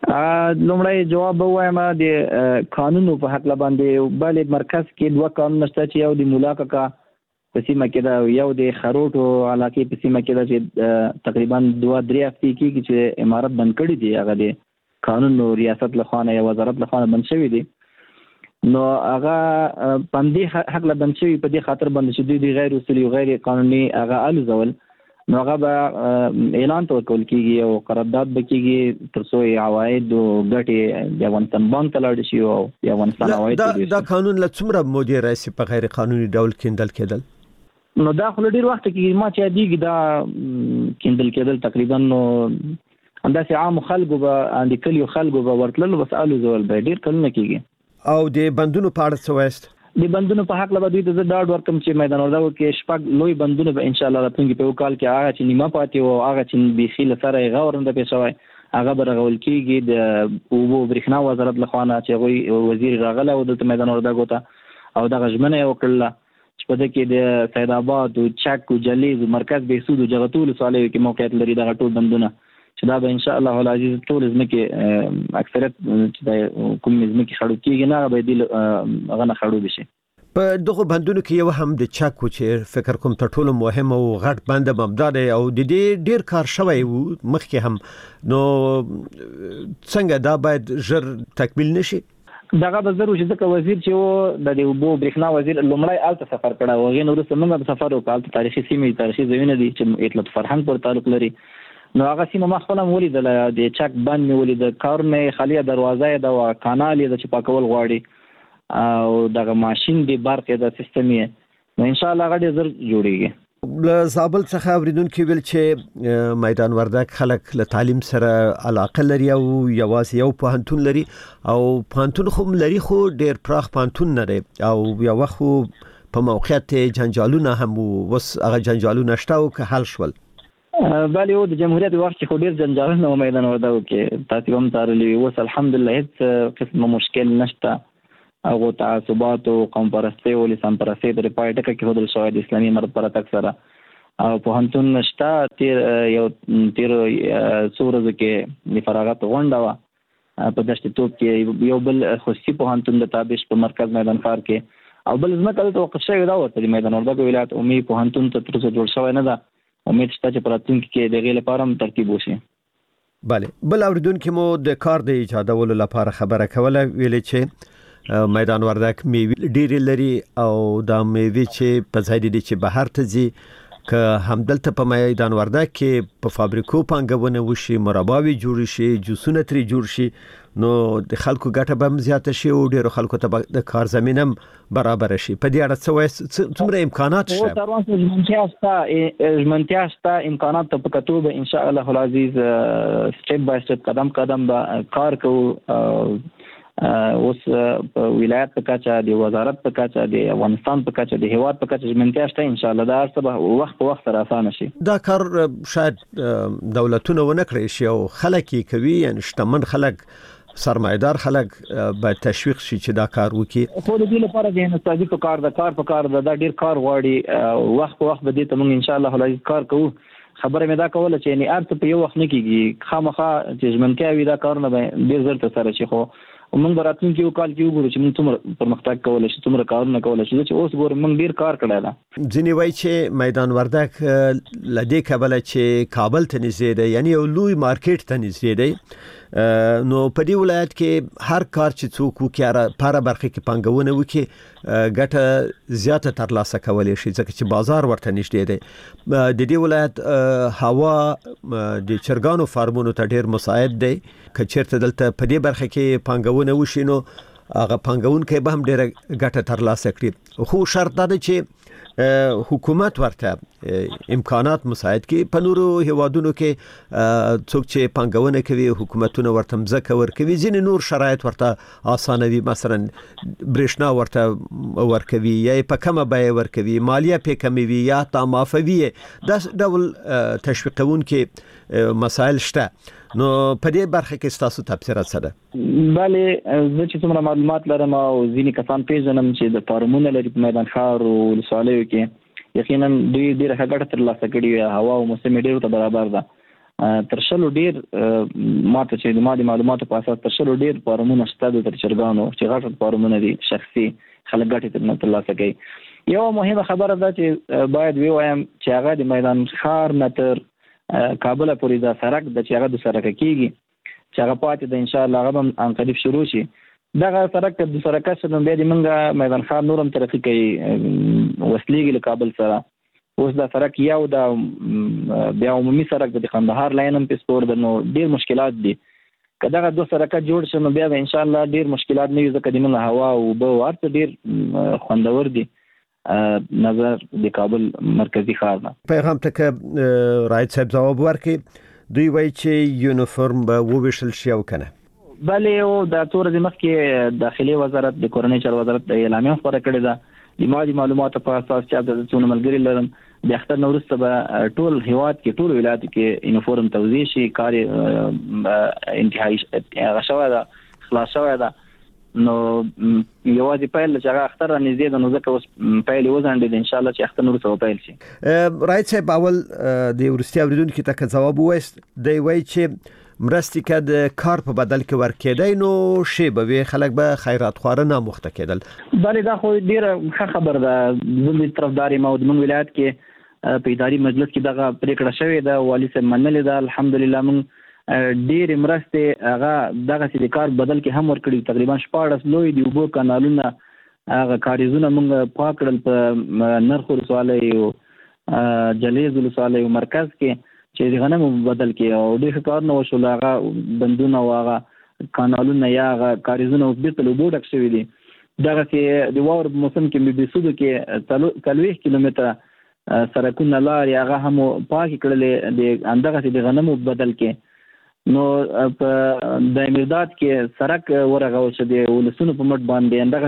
لومړی جواب وایم د قانونو په حق باندې بل مرکز کې دوه قانون نشته چې یو د مولاکا کا په سیمه کې دا یو د خروټو علاقې په سیمه کې دا چې تقریبا 2-3 هفتې کې چې امارت بند کړی دی هغه د قانون او ریاست له خوا یا وزارت له خوا بند شوی دی نو هغه باندې حق له بند شوی په دې خاطر بند شوی دی غیر اصولي او غیر قانوني هغه الزول نو هغه به اعلان ورکول کیږي او قرارداد بکیږي تر څو عواید او ګټې د افغانستان بانک ته لاړ شي او د افغانستان عواید دا قانون له څومره مودې راځي په غیر قانوني ډول کېدل نو دا خو ډیر وخت کې ما چې دیږي دا کېندل کېدل تقریبا نو انداسې عام خلکو به د کلیو خلکو به ورتلل بس الو زول به ډیر کلونه کېږي او د بندونو په اړه څه وایست د بندونو په حق له دوی ته ډاډ ورکم چې میدان وردګ کې شپږ لوی بندونه به ان شاء الله راتلونکي په کال کې هغه چې نیمه پاتې او هغه چې بيخي لسره غورنده پېښوي هغه به رغول کېږي د اوبو برېښنا وزارت له خوانه چې وزیر راغله او د میدان وردګ ته او د غژمنه وکړه چې په دې کې د سید آباد او چک او جلیز مرکز به سود او جغتول سوالې کې موقعیت لري د ټول بندونه چې دا به ان شاء الله العزیز ټول زمکه اکثریت چې د کوم زمکه خړو کېږي نه به دې غنه خړو بشي په دغه بندونو کې یو هم د چک چې فکر کوم ته ټول مهم او غټ بند ممداد او د دې ډیر کار شوی مخکې هم نو څنګه دا باید ژر تکمیل نشي دغه به ضروري چې ځکه وزیر چې د اوبو برېښنا وزیر لومړی الته سفر کړه او غین ورسره موږ په سفر وکړ تاریخي سیمې تاریخي ځایونه دي چې اطلاع فرهنګ پر تعلق لري نو هغه سیمه ما خپل ولیدل د چک بند ولید کارونه خالی دروازه د کانال د چې پاکول غواړي او دغه ماشين دی برق د سیستم یې نو ان شاء الله غړي زر جوړیږي له زابل څخه اوریدونکو ویل چې میدان وردګ خلک له تعلیم سره علاقه لري او یوازې یو پوهنتون لري او پوهنتون خو لري خو ډیر پراخ پوهنتون نه دی او یو وخت په موقعیت جنجالونه هم وس هغه جنجالونه شته او که حل شول بله او د جمهوریت وخت خو ډیر جنجالونه میدان وردګ کې تاسو هم تارلی وس الحمدلله هیڅ قسم مشکل نشته او تعصبات او قوم پرستی او لسان پرستی د پایټک کې هدل شوی د اسلامي مرد پر تک سره او په هنتون نشتا تیر څورزه کې د فراغت غونډه وا په دشت توپ کې یو بل خصوصي په هنتون د تابش په مرکز میدان ښار کې او بل ځمکه د توقف شوی دا ورته میدان وردګ ولایت امید په هنتون ته تر څو جوړ شوی نه ده امید شته چې پراتونکو کې د غیله لپاره ترتیب وشي bale بل اوریدونکو مو د کار د ایجادولو لپاره خبره کوله ویلې چې میدان وردګ میوه ډیر لري او دا میوه چې په ځای دي چې بهر ته ځي که همدلته په میدان وردګ کې په فابریکو پانګونه وشي، مرباوي جوړ شي، جوسونه ترې جوړ شي، نو د خلکو ګټه به هم زیاته شي او ډیرو خلکو ته د کار زمینه برابر شي. په دې اړه څه وایي، څومره امکانات شته؟ ژمنتیا شته، امکانات ته په کتو به ان شاء الله العزیز سټپ بای سټپ قدم قدم به کار کوو. اوس په ولایت په کچه، د وزارت په کچه، د افغانستان په کچه، د هیواد په کچه ژمنتیا شته. ان شاء الله دا هر څه به وخت په وخت سره اسانه شي. دا کار شاید دولتونه ونه کړی شي او خلک یې کوي، یعنی شتمن خلک، سرمایدار خلک به تشویق شي چې دا کار وکړي. خو د دې لپاره د انستازي په کار د دا ډیر کار غواړي. وخت په وخت به دې ته موږ ان شاء الله العزیز کار کوو. خبره مې دا کوله چې یعنی ارته په یو وخت نه کیږي، خامخا چې ژمنتیا وي دا کارونه به ډیر زر ته سره شي. خو موږ براتونکو یو کال کې وګورو چې موږ څومره پرمختګ کولای شو، څومره کارونه کولای شو. چې اوس ګورم موږ ډیر کار کړی دا. ځینې وایي چې میدان وردګ لدې کابل چې کابل ته نږدې دی، یعنی یو لوی مارکیټ ته نږدې دی. نو په دې ولایت کې هر کار چې څوک وکړي په هر برخه کې پانګونه وکړي ګټه زیاته ترلاسه کولای شي، ځکه چې بازار ورته نږدې دی. د دې ولایت هوا د چرګانو فارمونو ته ډیر مساعد دی. که چیرته دلته په دې برخه کې پانګونه وشي نو هغه پانګونکي به هم ډیر ګټه ترلاسه کړي. خو شرط دا دی چې حکومت ورته امکانات مساعد کړي. په نورو هیوادونو کې څوک چې پانګونه کوي حکومتونه ورته مځکه ورکوي، ځینې نور شرایط ورته اسانوي، مثلا برېښنا ورته ورکوي یا په کومه بیه ورکوي، مالیه په کموي یا تا معافوي. دا ډول تشویقونکي مسائل شته. نو په دې برخه کې تاسو تفسیرات څه ده؟ بله، زه چې څومره معلومات لرم او ځینې کسان پیژنم چې د فارمونه لري په میدان ښار او ولسوالیو کې، یقینا دوی ډېره ښه ګټه ترلاسه کړې. هوا او موسم یې ډېرو ته برابر ده. تر شلو ډېر ماته چې د معلوماتو په اساس تر شلو ډېر فارمونه شته د چرګانو چې غټ فارمونه دي، شخصي خلک ګټې ترلاسه کوي. یو مهمه خبره ده چې باید ووایم چې هغه د میدان ښار نه تر کابل پورې دا سړک د چې هغه د سړک کېږي چې هغه پاتې د ان شاء الله هغه هم قریب شروع شي. دغه سړک د سړک سره بیا د منګه میدان ښار نورم ترقی کوي، وصلېږي له کابل سره. اوس دا سړک یو دا بیا عمومي سړک د قندهار لاین هم په سپور ده، نو ډیر مشکلات دي. که دغه دوه سړکات جوړ شي نو بیا ان شاء الله ډیر مشکلات نه وي، ځکه د منګه هوا او اوبه ورته ډیر خوندور دي نظر د کابل مرکزی ښار نه. پیغام ته رایت صاحب جواب ورکړي. دوی وایي چې یونیفورم به وویشل شي او کنه. بله، او د تور د مخکې داخلي وزارت د کورنۍ چارو وزارت د اعلامیه خبره کړې ده. د معلوماتو په اساس چې د څونه ملګری لرم د اختر نورسته به ټول هیواد کې ټول ولایت کې یونیفورم توزیع شي. کار انتهایی غشوه ده، خلاص شوه ده. نو یوازې پیل چې هغه اختر نږدې ده، نو ځکه اوس پیل وځنډېد. ان شاء الله چې اختر نورسته پیل شي. رایت صاحب اول د ورستي اوریدونکو ته جواب وایست. دی وایي چې مرستې که د کار په بدل کې ورکېدای نو شی به وي، خلک به خیرات خواره ناموخته کېدل. بله، دا خو ډېره ښه خبر ده. زه د طرفدار یم او زموږ ولایت کې په اداري مجلس کې دغه پرېکړه شوې ده، والي صاحب منلې ده. الحمدلله موږ ډېرې مرستې هغه دغسې د کار بدل کې هم ورکړي. تقریبا 14 لوی د اوبو کانالونه هغه کاریزونه موږ پاک کړل په نرخ ولسوالۍ او جلیز ولسوالۍ او مرکز کې چې د غنمو بدل کې، او ډېر کارونه وشول. هغه بندونه او هغه کانالونه یا هغه کاریزونه اوس بېرته له اوبو ډک شوي دي. دغسې د واورو په موسم کې مې بېسودو کې 40 کیلومتره سړکونه لارې هغه هم پاکې کړلې د همدغسې د غنمو بدل کې. نو په د امیرداد کې سړک ورغول شو د ولسونو په مټ باندې، همدغه